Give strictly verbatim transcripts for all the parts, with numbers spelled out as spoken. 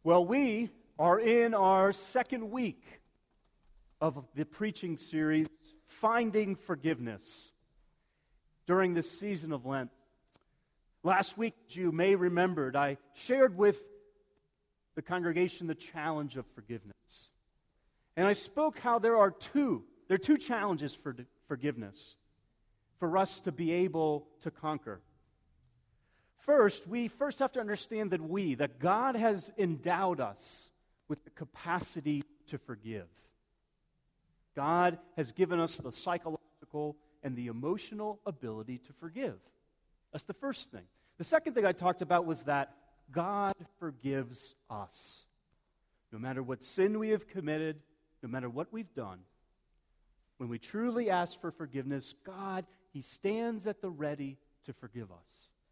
Well, we are in our second week of the preaching series, Finding Forgiveness, during this season of Lent. Last week, as you may remembered, I shared with the congregation the challenge of forgiveness. And I spoke how there are two, there are two challenges for forgiveness for us to be able to conquer. First, we first have to understand that we, that God has endowed us with the capacity to forgive. God has given us the psychological and the emotional ability to forgive. That's the first thing. The second thing I talked about was that God forgives us. No matter what sin we have committed, no matter what we've done, when we truly ask for forgiveness, God, He stands at the ready to forgive us.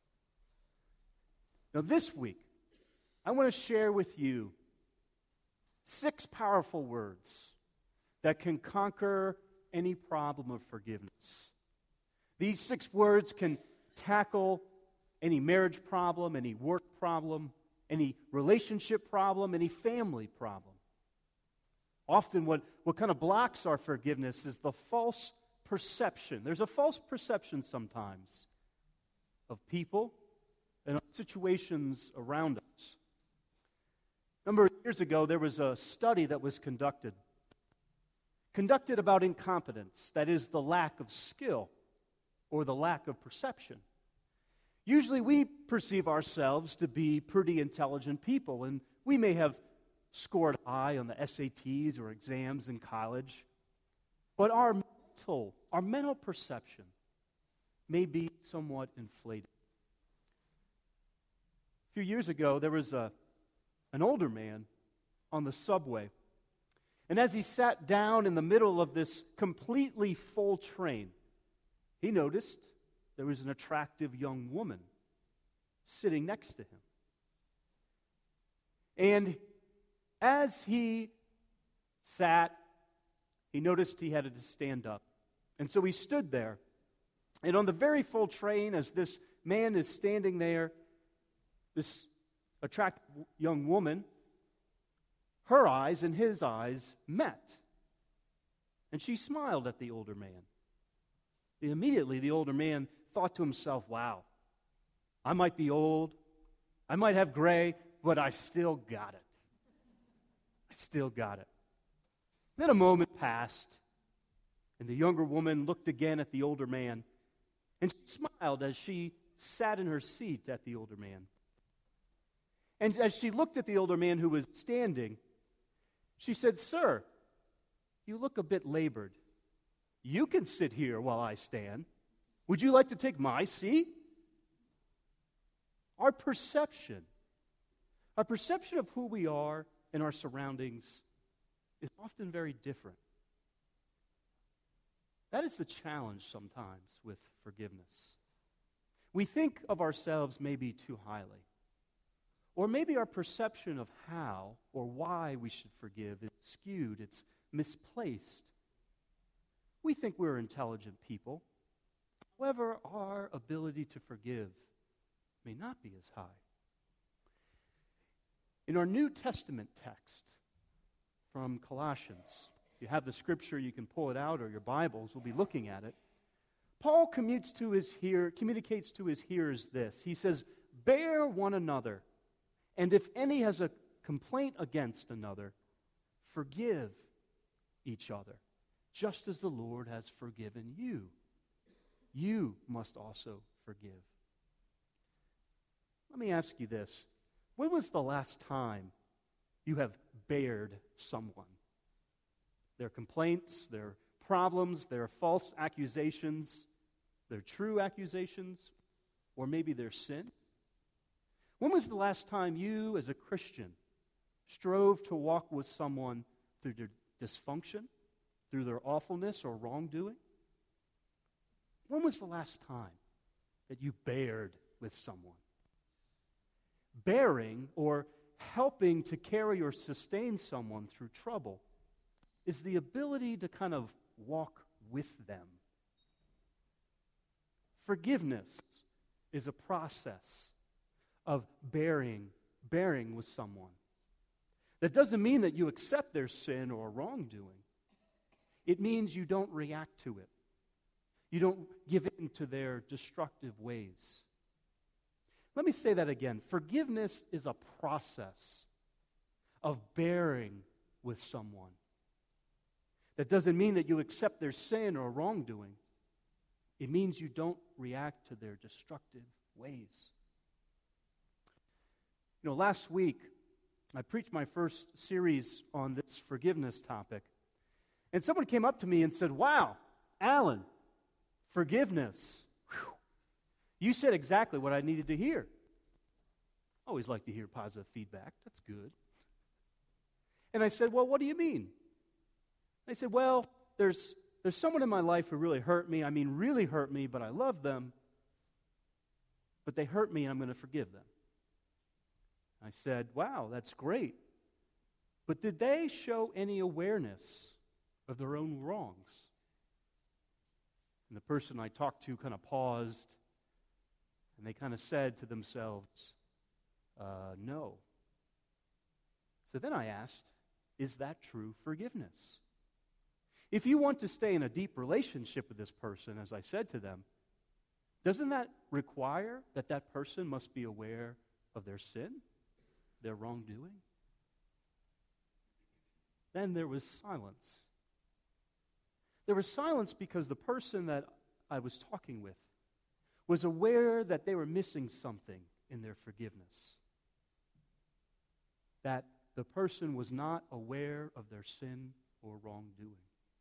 Now, this week, I want to share with you six powerful words that can conquer any problem of forgiveness. These six words can tackle any marriage problem, any work problem, any relationship problem, any family problem. Often what, what kind of blocks our forgiveness is the false perception. There's a false perception sometimes of people and situations around us. A number of years ago, there was a study that was conducted. Conducted about incompetence, that is, the lack of skill or the lack of perception. Usually we perceive ourselves to be pretty intelligent people, and we may have scored high on the S A Ts or exams in college, but our mental, our mental perception may be somewhat inflated. A few years ago, there was a, an older man on the subway, and as he sat down in the middle of this completely full train, he noticed there was an attractive young woman sitting next to him. And as he sat, he noticed he had to stand up. And so he stood there. And on the very full train, as this man is standing there, this attractive young woman, her eyes and his eyes met. And she smiled at the older man. Immediately, the older man thought to himself, wow, I might be old, I might have gray, but I still got it. I still got it. Then a moment passed, and the younger woman looked again at the older man, and she smiled as she sat in her seat at the older man. And as she looked at the older man who was standing, she said, "Sir, you look a bit labored. You can sit here while I stand. Would you like to take my seat?" Our perception, our perception of who we are and our surroundings is often very different. That is the challenge sometimes with forgiveness. We think of ourselves maybe too highly. Or maybe our perception of how or why we should forgive is skewed, it's misplaced. We think we're intelligent people. However, our ability to forgive may not be as high. In our New Testament text from Colossians, if you have the scripture, you can pull it out, or your Bibles, we'll be looking at it. Paul commutes to his hear, communicates to his hearers this. He says, "Bear one another, and if any has a complaint against another, forgive each other, just as the Lord has forgiven you. You must also forgive." Let me ask you this. When was the last time you have bared someone? Their complaints, their problems, their false accusations, their true accusations, or maybe their sin? When was the last time you, as a Christian, strove to walk with someone through their dysfunction, through their awfulness or wrongdoing? When was the last time that you bared with someone? Bearing or helping to carry or sustain someone through trouble is the ability to kind of walk with them. Forgiveness is a process of bearing, bearing with someone, That doesn't mean that you accept their sin or wrongdoing. It means you don't react to it. You don't give in to their destructive ways. Let me say that again. Forgiveness is a process of bearing with someone. That doesn't mean that you accept their sin or wrongdoing. It means you don't react to their destructive ways. You know, last week, I preached my first series on this forgiveness topic. And someone came up to me and said, "Wow, Alan, forgiveness. Whew. You said exactly what I needed to hear." I always like to hear positive feedback. That's good. And I said, "Well, what do you mean?" They said, "Well, there's there's someone in my life who really hurt me. I mean, really hurt me, but I love them. But they hurt me, and I'm going to forgive them." I said, "Wow, that's great. But did they show any awareness of their own wrongs?" And the person I talked to kind of paused, and they kind of said to themselves, uh, no. So then I asked, is that true forgiveness? If you want to stay in a deep relationship with this person, as I said to them, doesn't that require that that person must be aware of their sin, their wrongdoing? Then there was silence. There was silence because the person that I was talking with was aware that they were missing something in their forgiveness. That the person was not aware of their sin or wrongdoing.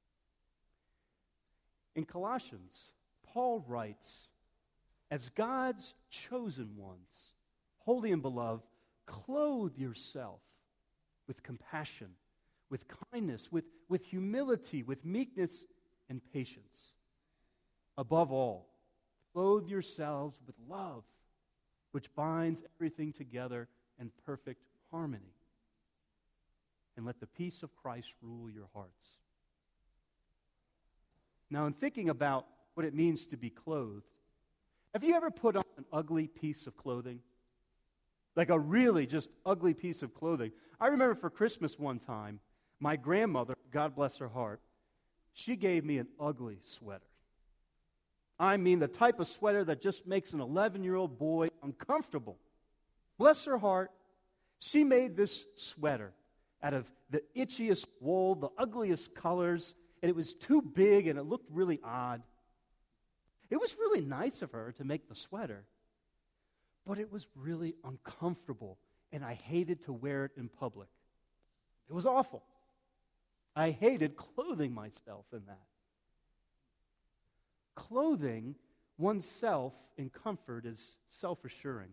In Colossians, Paul writes, "As God's chosen ones, holy and beloved, clothe yourself with compassion, with kindness, with, with humility, with meekness and patience. Above all, clothe yourselves with love, which binds everything together in perfect harmony. And let the peace of Christ rule your hearts." Now, in thinking about what it means to be clothed, have you ever put on an ugly piece of clothing? Like a really just ugly piece of clothing. I remember for Christmas one time, my grandmother, God bless her heart, she gave me an ugly sweater. I mean, the type of sweater that just makes an eleven-year-old boy uncomfortable. Bless her heart, she made this sweater out of the itchiest wool, the ugliest colors, and it was too big and it looked really odd. It was really nice of her to make the sweater, but it was really uncomfortable, and I hated to wear it in public. It was awful. I hated clothing myself in that. Clothing oneself in comfort is self-assuring.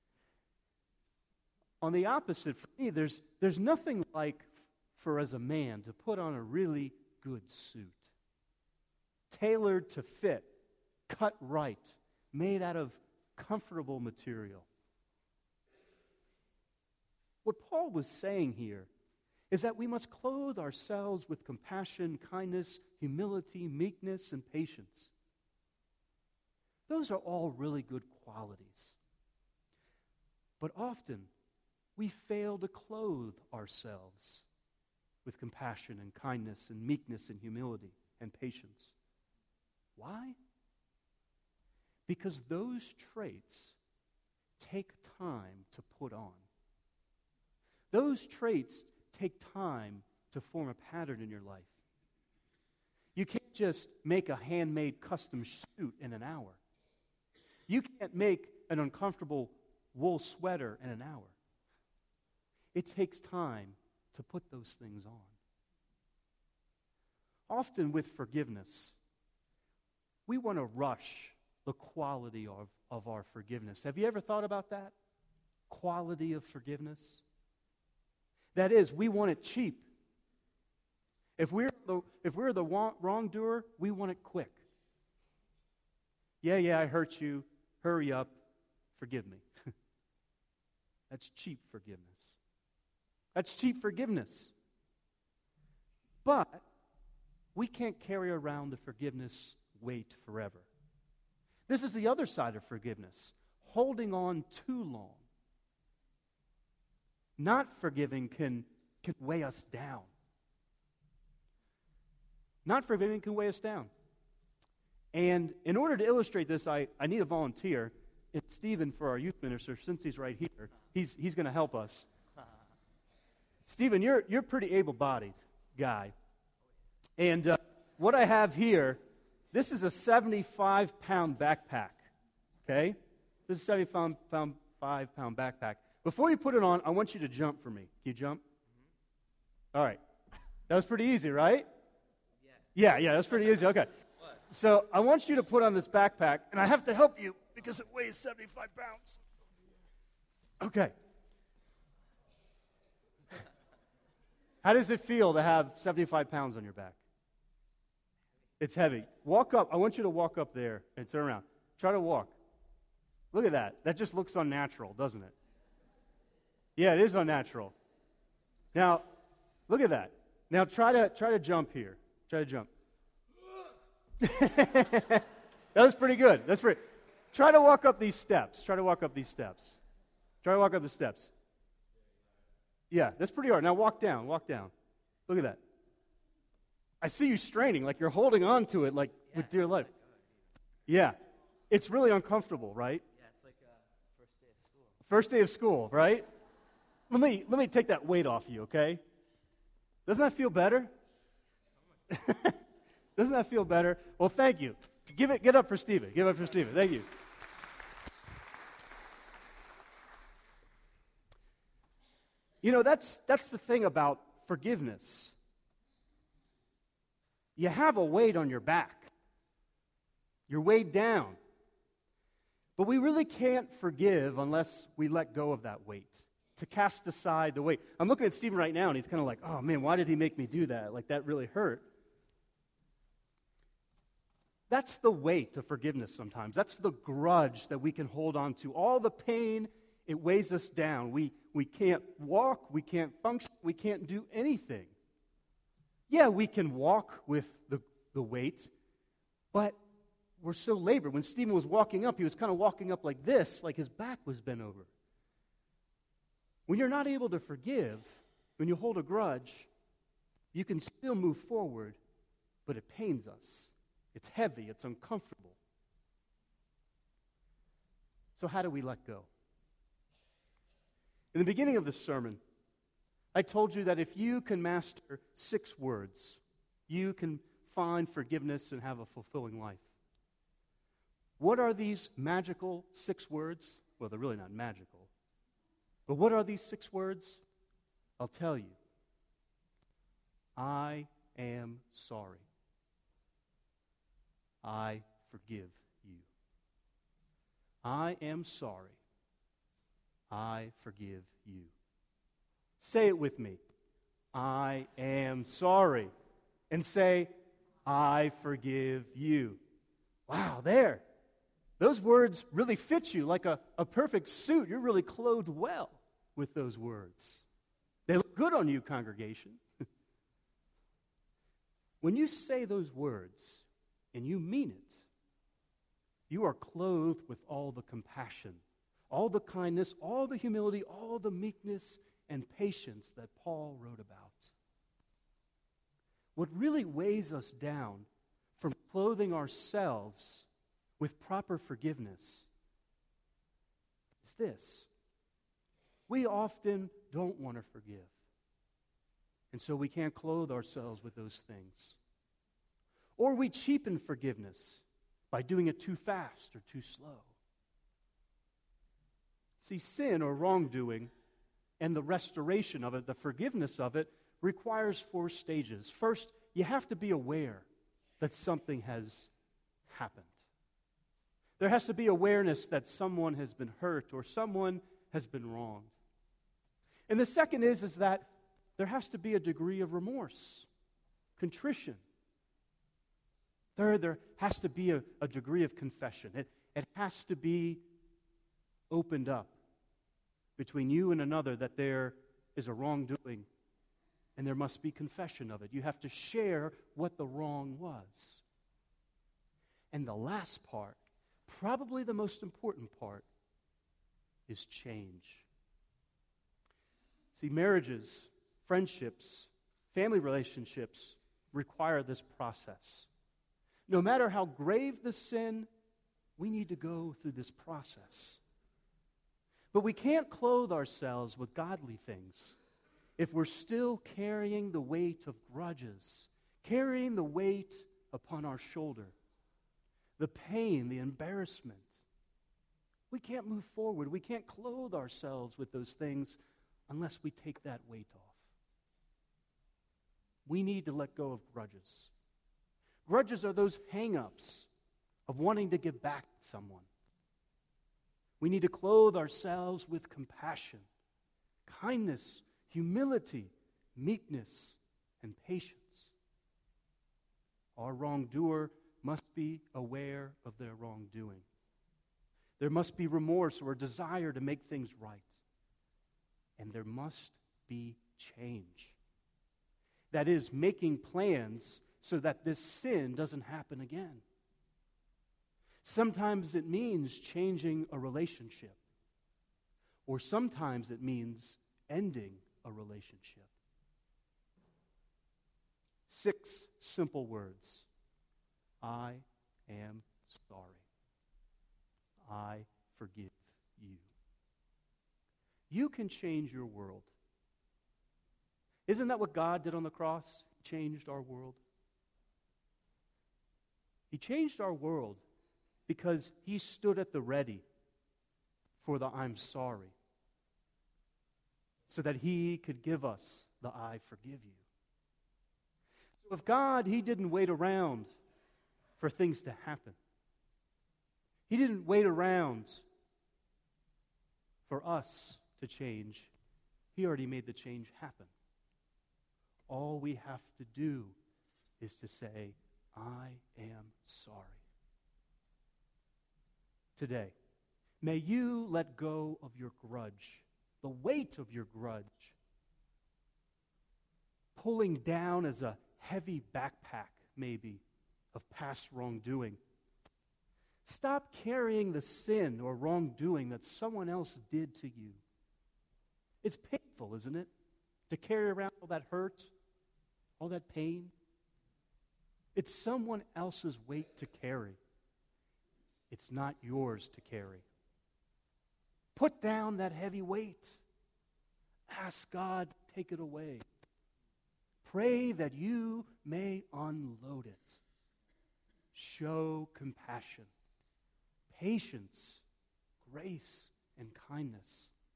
On the opposite, for me, there's, there's nothing like for as a man to put on a really good suit. Tailored to fit, cut right, made out of comfortable material. What Paul was saying here is that we must clothe ourselves with compassion, kindness, humility, meekness, and patience. Those are all really good qualities. But often, we fail to clothe ourselves with compassion and kindness and meekness and humility and patience. Why? Because those traits take time to put on. Those traits take time to form a pattern in your life. You can't just make a handmade custom suit in an hour. You can't make an uncomfortable wool sweater in an hour. It takes time to put those things on. Often with forgiveness, we want to rush the quality of, of our forgiveness. Have you ever thought about that? Quality of forgiveness? That is, we want it cheap. If we're the, if we're the wrongdoer, we want it quick. Yeah, yeah, I hurt you. Hurry up. Forgive me. That's cheap forgiveness. That's cheap forgiveness. But we can't carry around the forgiveness weight forever. This is the other side of forgiveness, holding on too long. Not forgiving can can weigh us down. Not forgiving can weigh us down. And in order to illustrate this, I, I need a volunteer. It's Stephen for our youth minister, since he's right here. He's, he's going to help us. Stephen, you're, you're a pretty able-bodied guy. And uh, what I have here, this is a seventy-five pound backpack, okay? This is a seventy-five pound backpack. Before you put it on, I want you to jump for me. Can you jump? All right. That was pretty easy, right? Yeah, yeah, that's pretty easy. Okay. So I want you to put on this backpack, and I have to help you because it weighs seventy-five pounds. Okay. How does it feel to have seventy-five pounds on your back? It's heavy. Walk up. I want you to walk up there and turn around. Try to walk. Look at that. That just looks unnatural, doesn't it? Yeah, it is unnatural. Now, look at that. Now try to try to jump here. Try to jump. That was pretty good. That's pretty. Try to walk up these steps. Try to walk up these steps. Try to walk up the steps. Yeah, that's pretty hard. Now walk down. Walk down. Look at that. I see you straining, like you're holding on to it, like yeah, with dear life. Yeah, it's really uncomfortable, right? Yeah, it's like uh, first day of school. First day of school, right? Let me let me take that weight off you, okay? Doesn't that feel better? Doesn't that feel better? Well, thank you. Give it. Get up for Stephen. Give it up for Stephen. Thank you. You know, that's that's the thing about forgiveness. You have a weight on your back. You're weighed down. But we really can't forgive unless we let go of that weight, to cast aside the weight. I'm looking at Stephen right now, and he's kind of like, oh, man, why did he make me do that? Like, that really hurt. That's the weight of forgiveness sometimes. That's the grudge that we can hold on to. All the pain, it weighs us down. We, we can't walk. We can't function. We can't do anything. Yeah, we can walk with the, the weight, but we're so labored. When Stephen was walking up, he was kind of walking up like this, like his back was bent over. When you're not able to forgive, when you hold a grudge, you can still move forward, but it pains us. It's heavy. It's uncomfortable. So how do we let go? In the beginning of this sermon, I told you that if you can master six words, you can find forgiveness and have a fulfilling life. What are these magical six words? Well, they're really not magical. But what are these six words? I'll tell you. I am sorry. I forgive you. I am sorry. I forgive you. Say it with me. I am sorry. And say, I forgive you. Wow, there. Those words really fit you like a, a perfect suit. You're really clothed well with those words. They look good on you, congregation. When you say those words and you mean it, you are clothed with all the compassion, all the kindness, all the humility, all the meekness and patience that Paul wrote about. What really weighs us down from clothing ourselves with proper forgiveness is this. We often don't want to forgive. And so we can't clothe ourselves with those things. Or we cheapen forgiveness by doing it too fast or too slow. See, sin or wrongdoing and the restoration of it, the forgiveness of it, requires four stages. First, you have to be aware that something has happened. There has to be awareness that someone has been hurt or someone has been wronged. And the second is, is that there has to be a degree of remorse, contrition. Third, there has to be a, a degree of confession. It, it has to be opened up between you and another that there is a wrongdoing, and there must be confession of it. You have to share what the wrong was. And the last part, probably the most important part, is change. See, marriages Friendships, family relationships require this process. No matter how grave the sin, we need to go through this process. But we can't clothe ourselves with godly things if we're still carrying the weight of grudges, carrying the weight upon our shoulder, the pain, the embarrassment. We can't move forward. We can't clothe ourselves with those things unless we take that weight off. We need to let go of grudges. Grudges are those hang-ups of wanting to give back to someone. We need to clothe ourselves with compassion, kindness, humility, meekness, and patience. Our wrongdoer must be aware of their wrongdoing. There must be remorse or a desire to make things right. And there must be change. That is, making plans so that this sin doesn't happen again. Sometimes it means changing a relationship, or sometimes it means ending a relationship. Six simple words. I am sorry. I forgive you. You can change your world. Isn't that what God did on the cross? He changed our world. He changed our world because He stood at the ready for the I'm sorry, so that He could give us the I forgive you. So if God, He didn't wait around for things to happen. He didn't wait around for us to change. He already made the change happen. All we have to do is to say, I am sorry. Today, may you let go of your grudge, the weight of your grudge, pulling down as a heavy backpack, maybe, of past wrongdoing. Stop carrying the sin or wrongdoing that someone else did to you. It's painful, isn't it, to carry around all that hurt, all that pain? It's someone else's weight to carry. It's not yours to carry. Put down that heavy weight. Ask God to take it away. Pray that you may unload it. Show compassion, patience, grace, and kindness.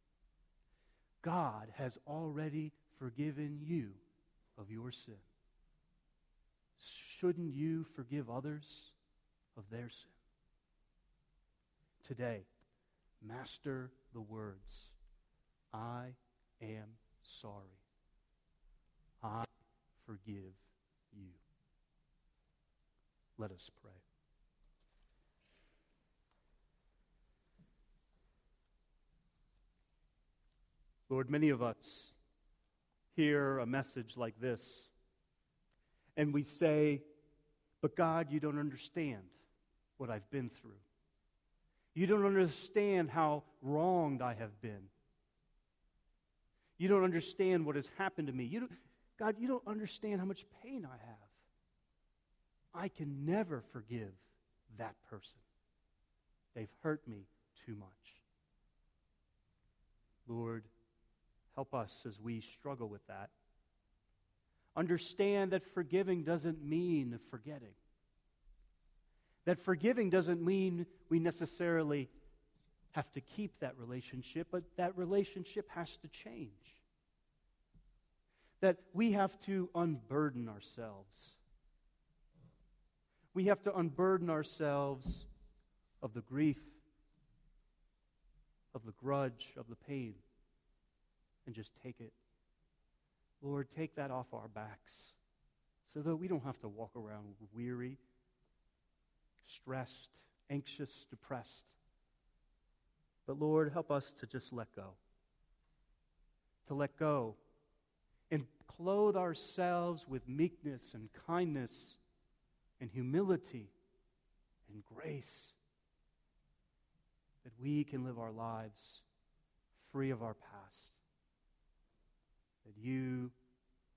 God has already forgiven you of your sin. Shouldn't you forgive others of their sin? Today, master the words, I am sorry. I forgive you. Let us pray. Lord, many of us hear a message like this, and we say, but God, you don't understand what I've been through. You don't understand how wronged I have been. You don't understand what has happened to me. You don't, God, you don't understand how much pain I have. I can never forgive that person. They've hurt me too much. Lord, help us as we struggle with that. Understand that forgiving doesn't mean forgetting. That forgiving doesn't mean we necessarily have to keep that relationship, but that relationship has to change. That we have to unburden ourselves. We have to unburden ourselves of the grief, of the grudge, of the pain, and just take it. Lord, take that off our backs so that we don't have to walk around weary, stressed, anxious, depressed. But Lord, help us to just let go. To let go and clothe ourselves with meekness and kindness and humility and grace, that we can live our lives free of our past, that you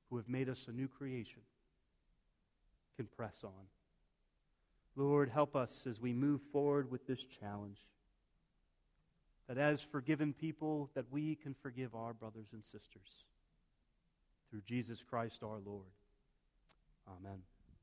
who have made us a new creation, can press on. Lord, help us as we move forward with this challenge, that as forgiven people, that we can forgive our brothers and sisters. Through Jesus Christ our Lord. Amen.